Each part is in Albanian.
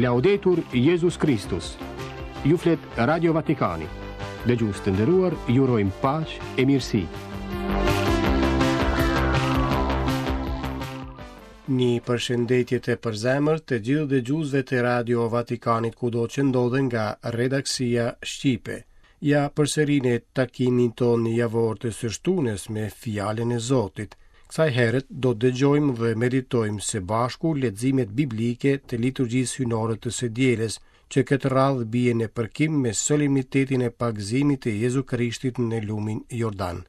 Laudetur Jesus Christus. Ju flet Radio Vatikani. Dëgjues të nderuar, ju urojmë paqë e mirësi. Një përshëndetje të përzemërt të gjithë dëgjuesve të Radio Vatikanit kudo që ndodhen nga redaksia Shqipe. Ja përsërinë takimin tonë javor të së shtunës me fjalën e Zotit. Kësaj herët do dëgjojmë dhe meditojmë së bashku leximet biblike të liturgjisë hynore të së dielës, që këtë radhë bie në përkim me solemnitetin e pagëzimit të Jezu Krishtit në lumin Jordan.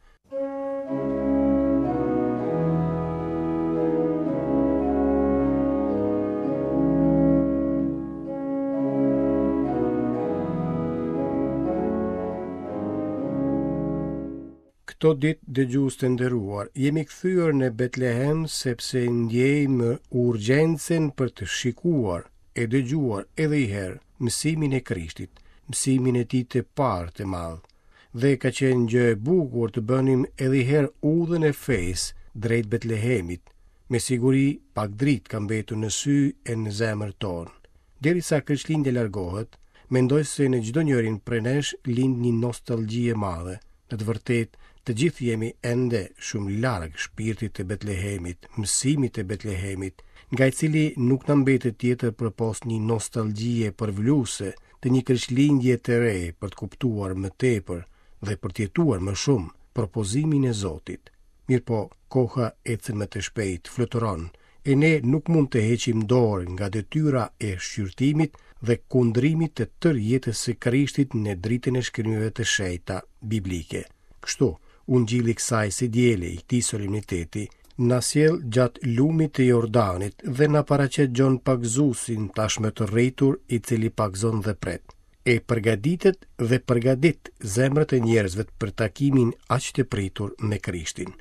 Këto ditë dëgjues të nderuar, jemi kthyer në Betlehem sepse ndjejmë urgjencën për të shikuar e dëgjuar edhe i herë mësimin e Krishtit, mësimin e tij të parë të madh. Dhe ka qenë gjë e bukur të bënim edhe i herë udhën e fesë drejt Betlehemit. Me siguri pak dritë ka mbetur në sy e në zemër tonë. Derisa Krishtlindja largohet, mendoj se në çdo njërin prej nesh lind një nostalgji e madhe. Në të vërtetë, të gjithë jemi ende shumë larg shpirtit të Betlehemit, mësimit të Betlehemit, nga i cili nuk na mbetet tjetër përpos një nostalgjie përvluese të një Krishtlindje të re për të kuptuar më tepër dhe për të jetuar më shumë propozimin e Zotit. Mirpo, koha ecën më të shpejt, fluturon, e ne nuk mund të heqim dorë nga detyra e shqyrtimit dhe kundrimit të tërë jetës së Krishtit në dritën e shkrimeve të shenjta biblike. Kështu, ungjilli kësaj së diele i këtij solemniteti na sjell gjatë lumit të Jordanit dhe na paraqet Gjon Pagzuesin tashmë të rritur, i cili pagzon dhe pret. E përgatitet dhe përgatit zemrat e njerëzve për takimin aq të pritur me Krishtin.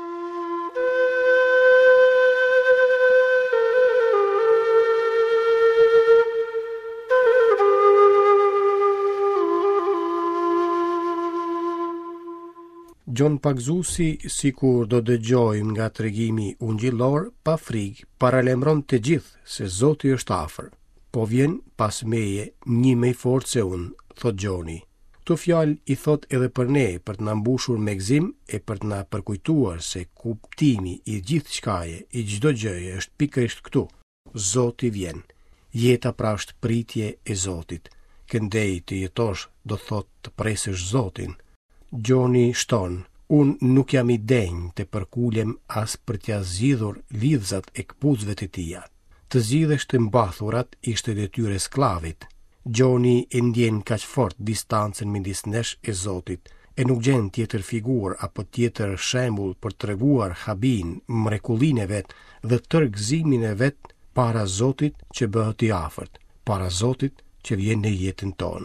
Gjon Pagzuesi, sikur do dëgjojmë nga tregimi ungjillor, pa frikë paralajmëron të gjithë se Zoti është afër. Po vjen pas meje një më i fortë se unë, thot Gjoni. Këto fjalë i thot edhe për ne, për të na mbushur me gëzim e për të na përkujtuar se kuptimi i gjithçkaje, i çdo gjëje është pikërisht këtu. Zoti vjen. Jeta pra është pritje e Zotit. Këndej të jetosh do thot të presësh Zotin. Gjoni shton, unë nuk jam i denjë të përkulem as për t'ja zgjidhur lidhzat e kpuzve të tia. Të zgjidhesh të mbathurat ishte detyrë e sklavit. Gjoni e ndjen kaq fort distancën midis nesh e Zotit, e nuk gjen tjetër figurë apo tjetër shembull për treguar habin, mrekullinë e vet dhe tërë gëzimin e vet para Zotit që bëhet i afërt, para Zotit që vjen në jetën tonë.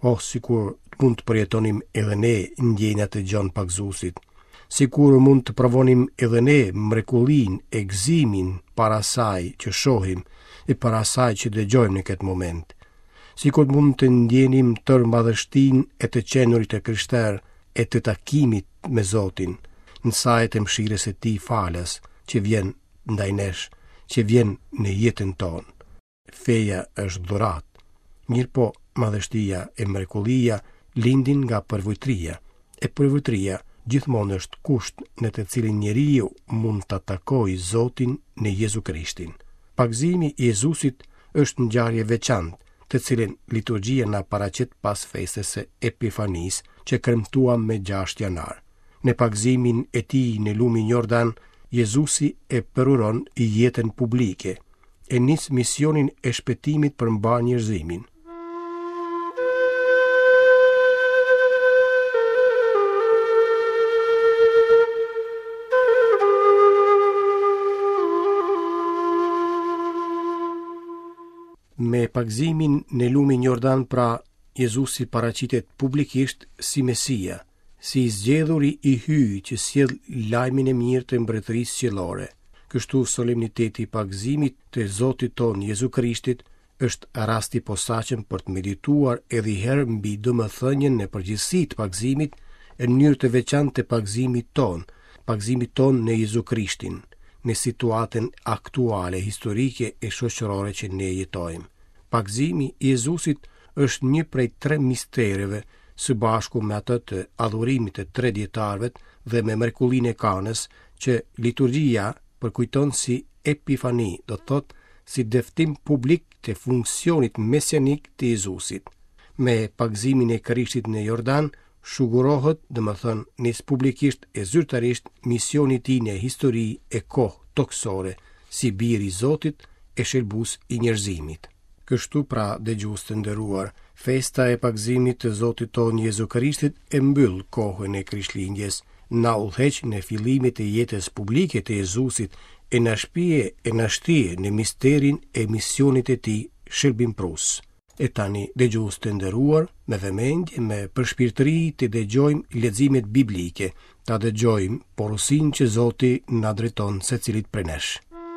Sikur mund të përjetonim edhe ne ndjenjat e Gjon Pagzuesit, sikur mund të provonim edhe ne mrekullinë e gëzimin para asaj që shohim e para asaj që dëgjojmë në këtë moment. Sikur mund të ndjenim tërë madhështinë e të qenurit të krishterë e të takimit me Zotin, në sajt e mëshirës e tij falas që vjen ndaj nesh, që vjen në jetën tonë. Feja është dhuratë. Mirpo, madhështia e mrekullia lindin nga përvojtria, e përvojtria gjithmonë është kusht në të cilin njeriu mund të takojë Zotin në Jezu Krishtin. Pagëzimi i Jezusit është ngjarje veçantë, të cilin liturgjia na paraqet pas festës së Epifanisë që kremtuam me 6 janar. Në pagëzimin e tij në lumin Jordan, Jezusi e përuron jetën publike, e nis misionin e shpëtimit për mbar njerëzimin. Me pagëzimin në lumin Jordan, pra, Jezusi paraqitet publikisht si Mesia, si i zgjedhuri i hyj që sjell lajmin e mirë të mbretërisë qiellore. Kështu solemniteti i pagëzimit të Zotit ton Jezu Krishtit është rasti posaçëm për të medituar edhe herë mbi domethënien e përgjithësisë të pagëzimit në mënyrë të veçantë të pagëzimit ton në Jezu Krishtin, në situatën aktuale historike e shoqërore që ne jetojmë. Pagëzimi i Jezusit është një prej 3 mistereve, së bashku me atë të adhurimit të 3 dietarëve dhe me mrekullinë e Kanës, që liturgjia përkujton si epifani, do të thotë si deftim publik të funksionit mesianik të Jezusit. Me pagëzimin e Krishtit në Jordan, shugurohet, domethënë nis publikisht e zyrtarisht misioni i tij në histori e kohë toksore, si biri i Zotit e shelbus i njerëzimit. Kështu pra, dëgjues të nderuar, festa e pagëzimit të Zotit tonë Jezu Krishtit e mbyll kohën e Krishtlindjes, na udhëheq në fillimin e jetës publike të Jezusit e na shpije e na shtije në misterin e misionit e tij shërbimprus. E tani, dëgjues të nderuar, me vëmendje, me përshpirtëri të dëgjojmë leximet biblike, ta dëgjojmë porosinë që Zoti na drejton secilit prej nesh.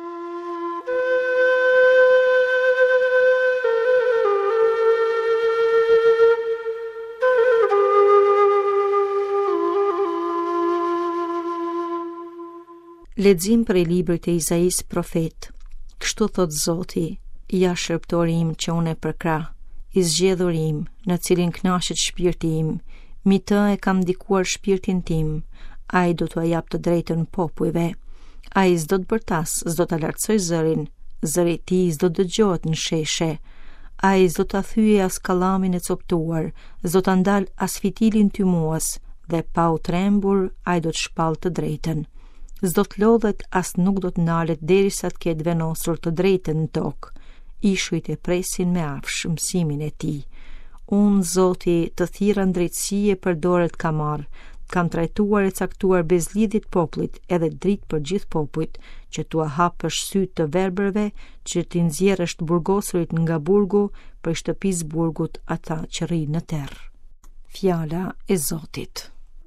Lexim për i librit e Izais profet. Kështu thot Zoti, ja shërptori im që unë e përkrah, i zgjedhur im, në cilin kënaqet shpirti im, mi të e kam ndikuar shpirtin tim, ai do t'ua jap të drejtën popujve. Ai s'do të bërtas, s'do ta lartësoj zërin, zëri i tij s'do dëgjohet në sheshe. Ai s'do ta thyej as kallamin e coptuar, s'do ta ndal as fitilin tymues, dhe pa u trembur ai do të shpall të drejtën. S'do të lodhet as nuk do të ndalet derisa të ketë vendosur të drejtën në tokë. Ishujt e presin me afsh mësimin e tij. Unë, Zoti, të thirrën drejtësie për dorët kam marrë, kam trajtuar e caktuar bezlidhit popullit, edhe dritë për gjithë popujt, që t'ua hapësh sytë të verbërve, që t'i nxjerrësh të burgosurit nga burgu, për shtëpisë burgut ata që rrinë në terr. Fjala e Zotit.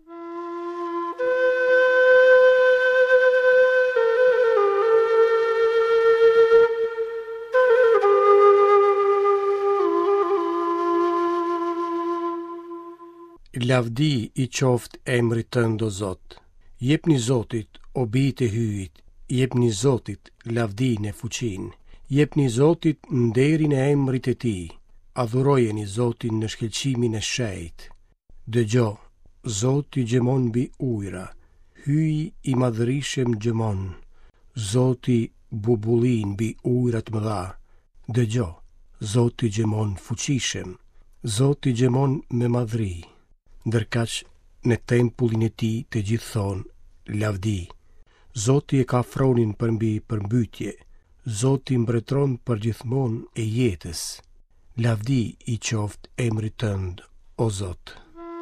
Lavdi i qoft emrit tënd o Zot. Jepni Zotit o bijtë e hyjit, jepni Zotit lavdinë e fuqinë, jepni Zotit nderin e emrit e tij. Adhurojeni Zotin në shkëlqimin e shejt. Dëgjo, Zoti gjemon mbi ujra, hyji i madhërishem gjemon. Zoti bubullin mbi ujrat mëdha. Dëgjo, Zoti gjemon fuqishem, Zoti gjemon me madhri. Ndërkaq në tempullin e tij të gjithë thonë lavdi. Zoti e ka fronin për mbi përmbytje, Zoti mbretëron për gjithmonë e jetës. Lavdi i qoft emrit tënd, o Zot.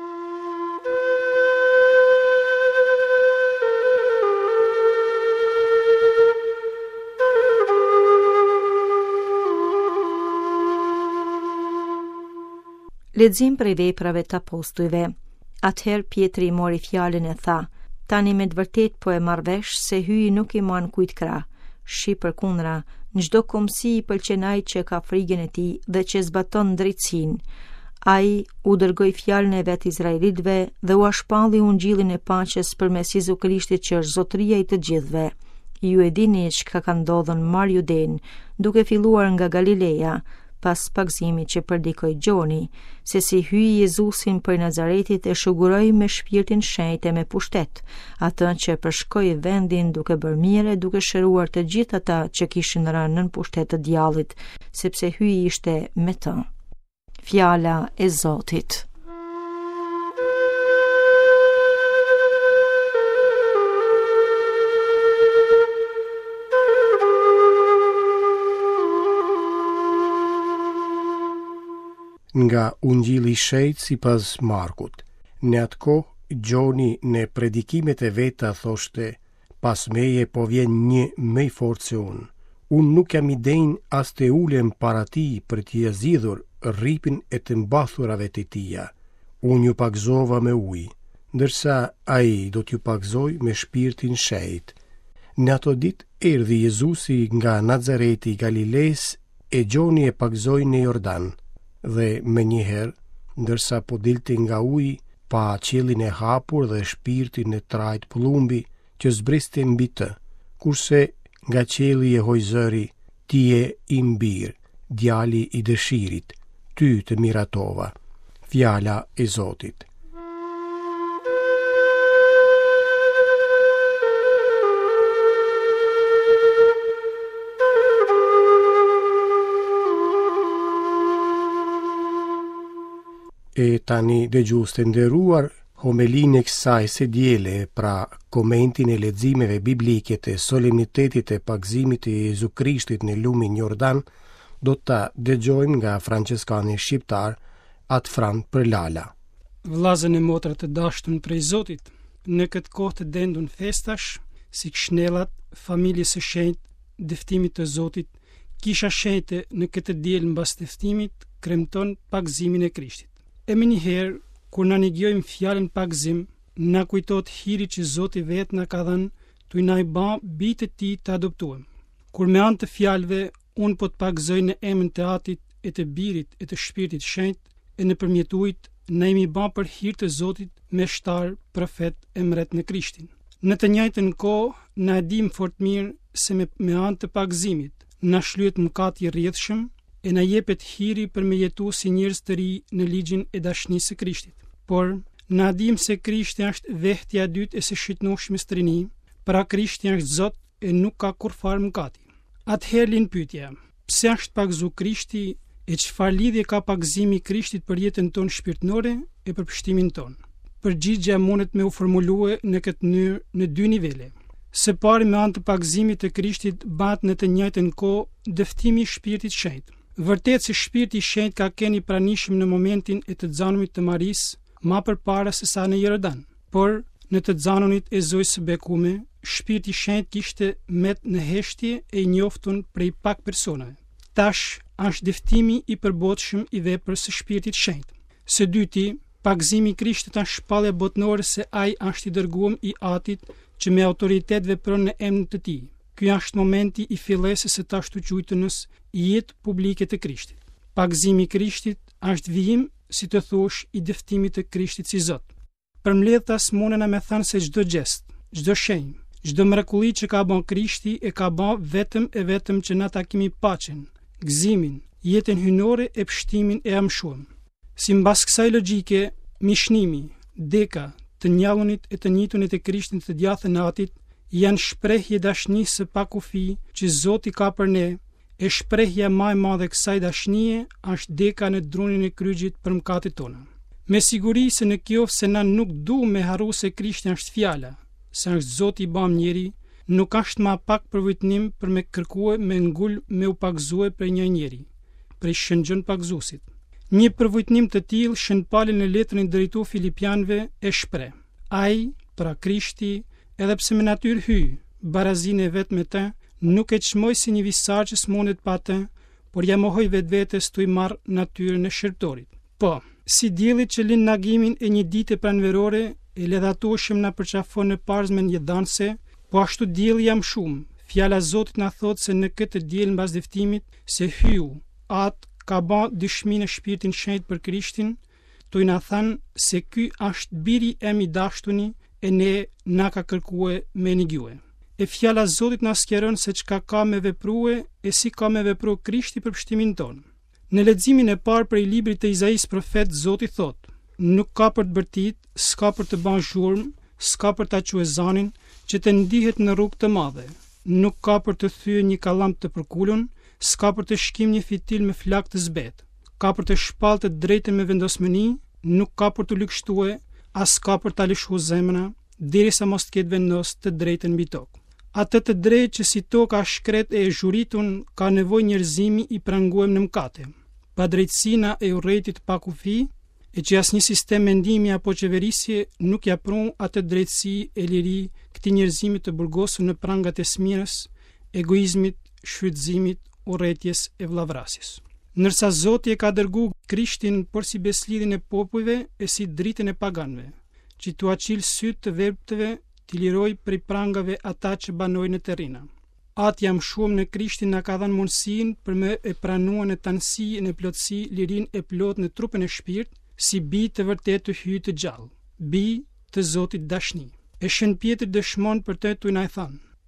Lexim për i veprave të apostujve. Atëherë Pietri mori fjalën e tha: tani me të vërtet po e marr vesh se hyi nuk i man kujt krah. Shi përkundra, në çdo komsi i pëlqen ai që ka frigën e tij dhe që zbaton drejtsinë. Ai u dërgoi fjalën e vet izraelitëve dhe u shpalli ungjillin e paqes përmes Jezu Krishtit që është zotëria e të gjithëve. Ju e dini çka ka ndodhur mar Juden, duke filluar nga Galileja, pas pagëzimit që përdikoi Gjoni, se si hyi Jezusin për Nazaretit e shuguroi me shpirtin shenjtë me pushtet, atë që përshkoi vendin duke bërë mirë, duke shëruar të gjithë ata që kishin rënë nën pushtet të djallit, sepse hyi ishte me të. Fjala e Zotit. Nga ungjilli i shejt sipas Markut. Në atë kohë Gjoni në predikimet e veta thoshte: pas meje po vjen një më i fortë se unë. Unë nuk jam i denj as të ulem para tij për t'i zgjidhur rripin e të mbathurave të tija. Unë ju pagëzova me ujë, ndërsa ai do t'ju pagëzoj me shpirtin shejt. Në ato ditë erdhi Jezusi nga Nazareti i Galiles e Gjoni e pagëzoi në Jordan. Dhe me njëherë, ndërsa po dilte nga uji, pa qiellin e hapur dhe shpirtin e trajt pëllumbi që zbriste mbi të, kurse nga qielli e hoj zëri: ti je i mbir, djali I dëshirit, ty të miratova. Fjala e Zotit. E tani dëgjues të nderuar, homelinë e kësaj së diele, pra komentin e leximeve biblike të solemnitetit e pagëzimit të Jezu Krishtit në lumin Jordan, do ta dëgjojmë nga franciskani shqiptar Atfran Përlala. Vllazën e motrat të dashtun prej Zotit, në këtë kohë të dendun festash, si kshnellat, familjes së shenjtë, dëftimit të Zotit, kisha shenjtë në këtë diel mbas dëftimit kremton pagëzimin e Krishtit. E më njëherë, kur na negjojmë fjalën pagëzim, na kujtohet hiri që Zoti vetë na ka dhënë, tu na I bë bijtë të Tij të adoptuem. Kur me anë të fjalëve, unë po të pagëzoj në emrin të Atit e të Birit e të Shpirtit Shenjtë, e nëpërmjet ujit na jemi bën për hir të Zotit me shtar, profet e mbret në Krishtin. Në të njëjtën kohë, na e dim fort mirë se me anë të pagëzimit na shlyhet mëkati I rrjedhshëm, e na jepet hiri për me jetu si njerëz të ri në ligjin e dashurisë së Krishtit. Por, na dim se Krishti është vehtja e dytë e së shitnueshme së trini, pra Krishti është Zot e nuk ka kurfar mëkati. Atëherë lind pyetja, pse është pagëzu Krishti e çfarë lidhje ka pagëzimi I Krishtit për jetën tonë shpirtërore e për pështimin tonë? Përgjigjja mundet me u formulue në këtë mënyrë në dy nivele. Së pari me anë të pagëzimit të Krishtit bëhet në të njëjtën kohë dëftimi I Shpirtit Shenjtë. Vërtet se Shpirti I Shenjtë ka qenë I pranishëm në momentin e të xhanumit të Marisë, ma përpara se sa në Jordan. Por në të xhanunit e Zojës së bekume, Shpirti I Shenjtë kishte met në heshtje e I njoftun prej pak personave. Tash është dëftimi I përbotshëm I veprës së Shpirtit Shenjtë. Së dyti, pagëzimi I Krishtit është shpallja botnore se ai është I dërguar I Atit që me autoritet vepron në emrin të Tij. Ky është momenti I fillesës së të ashtu quajtës jetë publike të Krishtit. Pagëzimi I Krishtit është vijim, si të thush, I dëftimit të Krishtit si Zot. Përmbledhtas munden me thënë se çdo gest, çdo shenjë, çdo mrekulli që ka bën Krishti e ka bën vetëm që na ta kemi paqen, gëzimin, jetën hyjnore e pështimin e amshuar. Si mbas kësaj logjike, mishnimi, deka, të njallunit e të njëjtunit e Krishtit të djathtë natit janë shprehje dashurisë së pakufi që Zoti ka për ne, e shprehja më e madhe kësaj dashurie është deka në drunin e kryqit për mëkatet tona. Me siguri se në qoftë se na nuk duam me harru se Krishti është fjala, se është Zoti I bëm njeri, nuk është më pak përvojtnim për me kërkuar me ngul me u pagëzuar për një njeri, prej shëngjën pagëzuesit. Një përvojtnim të tillë shënpalen në letrën e drejtuar Filipianëve e shpreh: Ai, pra Krishti, edhe pse me natyrë hyj, barazinë e vet me të, nuk e çmoj si një visar që s'mundet pa të, por ja mohoj vetvetes tu I marr natyrën e shërptorit. Po, si dielli që lind nagimin e një dite pranverore, e ledhatueshëm na përqafon në parzmen jedhanse, po ashtu dielli jam shumë. Fjala e Zotit na thot se në këtë diell mbas dëftimit se hyu, atë ka bën dëshmi në Shpirtin Shenjtë për Krishtin, tu I na thanë se ky është biri em I dashtuni e ne na ka kërkuar me negjue. E fjala e Zotit na sqaron se çka ka me veprue e si ka me vepru Krishti për pështimin tonë. Në leximin e parë prej librit të Izais profet Zoti thot: Nuk ka për të bërtit, s'ka për të bën zhurmë, s'ka për ta quajë zanin që të ndihet në rrugë të madhe, nuk ka për të thyer një kallam të përkulun, s'ka për të shkim një fitil me flak të zbet, ka për të shpall të drejtën me vendosmëni, nuk ka për të lykshtuar, as ka për ta lëshuar zemra, derisa mos të ketë vendos të drejtën mbi tokë. Atë të drejtë që si toka shkret e zhuritun ka nevojë njerëzimi I pranguem në mëkate. Pa drejtësina e urrëtit pa kufi, e që asnjë sistem mendimi apo qeverisje nuk ja pron atë drejtësi e liri këtij njerëzimi të burgosur në prangat e smirës, egoizmit, shfrytëzimit, urrëties e vllavrasjes. Ndërsa Zoti e ka dërguar Krishtin por si beslidhin e popujve e si dritën e paganëve, që t'u aqil sytë të verbtëve, t'i liroj prej prangave ata që banojnë në terrina. Atë jam shumë në Krishtin na ka dhënë mundësinë për me e pranuar në tanësi e në plotësi lirinë e plot në trupin e shpirt, si bi të vërtet të hyjë të gjallë, bi të Zotit dashni. E Shën Pjetër dëshmon për të tu na thënë: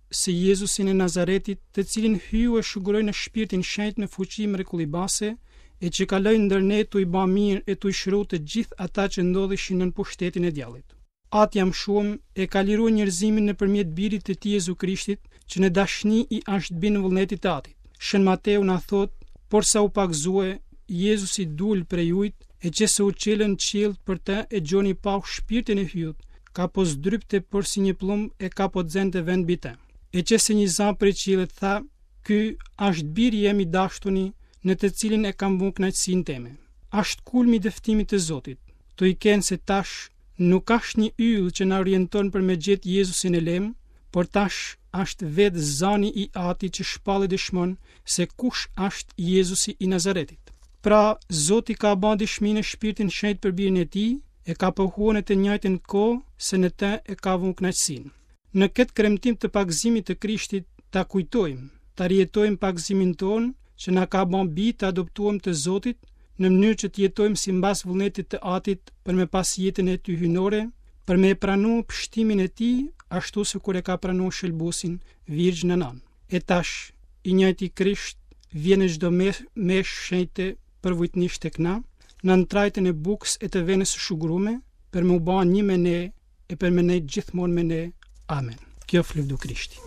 se Jezusin e Nazaretit, të cilin hyu e shuguroi në shpirtin shenjtë me fuqi mrekullibase, e që kaloi ndër ne tu i ba mirë e tu i shëru të gjithë ata që ndodhishin nën pushtetin e djallit. Atë jam shumë e ka liruar njerëzimin nëpërmjet birit të tij Jezu Krishtit, që në dashni i ashtë binë vullnetit të atit. Shën Mateu na thot, por sa u pagzue, Jezusi dul prej ujit, e që se u qelën qiellt për të e gjoni pau shpirtin e hyut, ka po zdrypte për si një plumb e ka po dzente vend bite. E që se një zan prej qiellit tha, ky ashtë biri jem i dashtuni, në të cilin e kam vënë kënaqësinë teme. Ashtë kulmi i dëftimit të Zotit. To i kenë se tash nuk ashtë një yll që na orienton për me gjetë Jezusin e lem, por tash ashtë vetë zani i ati që shpalli dëshmon se kush ashtë Jezusi i Nazaretit. Pra, Zoti ka ba dëshmi në shpirtin shenjtë për birin e tij, e ka pëhuar në të njëjtën kohë se në të e ka vënë kënaqësinë. Në këtë kremtim të pagëzimit të Krishtit ta kujtojmë, ta rijetojmë pagëzimin ton që na ka bën bi të adoptuam të Zotit në mënyrë që të jetojmë simbas vullnetit të Atit për me pas jetën e tij hyjnore, për me pranu pështimin e tij ashtu si kur e ka pranu shëlbusin Virgjën Anan. E tash, i njëjti Krisht vjen në çdo mesh shenjtë përvojtnisht tek na, në trajtën e bukës e të venës së shugurume, për me u bë një me ne e për me ne gjithmonë me ne. Amen. Kjo fluvdu Krishti.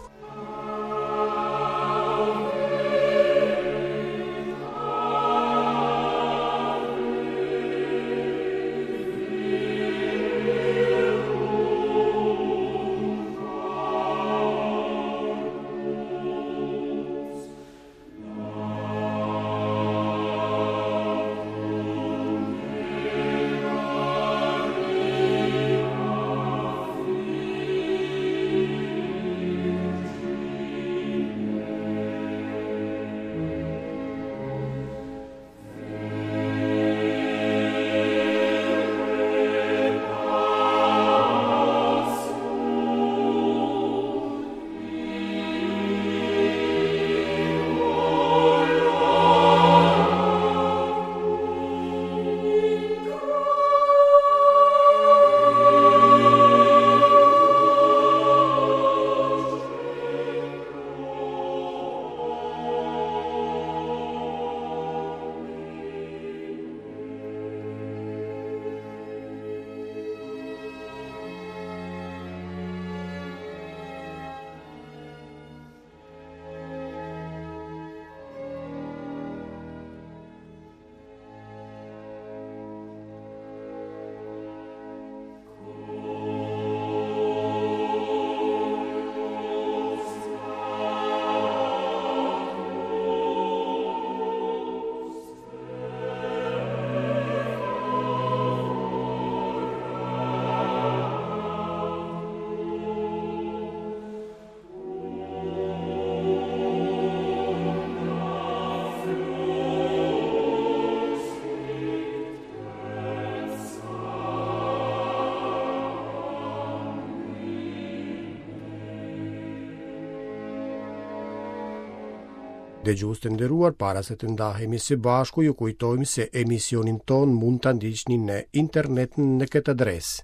Dëgjues të nderuar, para se të ndahemi së bashku, ju kujtojmë se emisionin ton mund ta ndiqni në internet në këtë adresë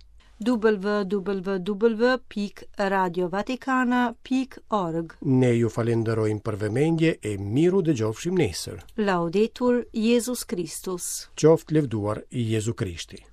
www.radiovaticana.org. Ne ju falenderojmë për vëmendje e miru dëgjofshim nesër. Laudetur Jesus Christus. Qoftë lëvduar Jezu Krishti.